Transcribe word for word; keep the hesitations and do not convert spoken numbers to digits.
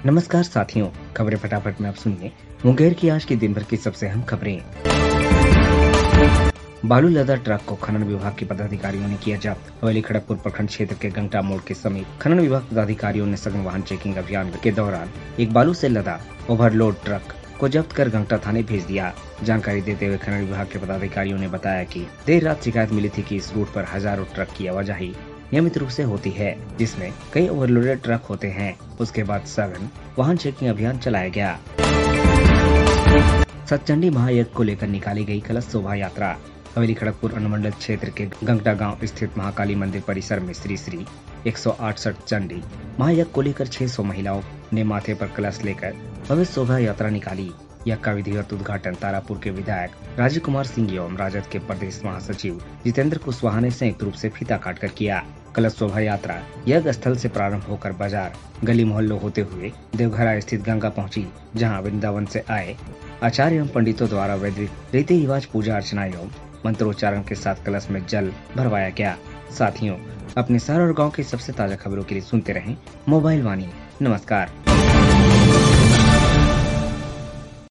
नमस्कार साथियों, खबरें फटाफट में आप सुनिए मुंगेर की आज की दिन भर की सबसे अहम खबरें। बालू लदा ट्रक को खनन विभाग के पदाधिकारियों ने किया जब्त। हवेली खड़गपुर प्रखंड क्षेत्र के गंगटा मोड़ के समीप खनन विभाग पदाधिकारियों ने सघन वाहन चेकिंग अभियान के दौरान एक बालू से लदा ओवरलोड ट्रक को जब्त कर गंगटा थाने भेज दिया। जानकारी देते हुए खनन विभाग के पदाधिकारियों ने बताया कि देर रात शिकायत मिली थी कि इस रूट पर हजारों ट्रक की आवाजाही नियमित रूप से होती है, जिसमें कई ओवरलोडेड ट्रक होते हैं। उसके बाद सघन वाहन चेकिंग अभियान चलाया गया। सतचंडी महायज्ञ को लेकर निकाली गई कलश शोभा यात्रा। हवेली खड़गपुर अनुमंडल क्षेत्र के गंगटा गांव स्थित महाकाली मंदिर परिसर में श्री श्री एक सौ अड़सठ चंडी महायज्ञ को लेकर छह सौ महिलाओं ने माथे पर कलश लेकर भव्य शोभा यात्रा निकाली। यह का विधिवत उद्घाटन तारापुर के विधायक राजीव कुमार सिंह एवं राजद के प्रदेश महासचिव जितेंद्र कुशवाहा ने संयुक्त रूप से फीता काटकर किया। कलश शोभा यात्रा यज्ञ स्थल से प्रारंभ होकर बाजार गली मोहल्लों होते हुए देवघरा स्थित गंगा पहुंची, जहां वृंदावन से आए आचार्य एवं पंडितों द्वारा वैदिक रीति रिवाज पूजा अर्चना एवं मंत्रोच्चारण के साथ कलश में जल भरवाया गया। साथियों, अपने शहर और गाँव की सबसे ताजा खबरों के लिए सुनते रहें मोबाइल वाणी। नमस्कार।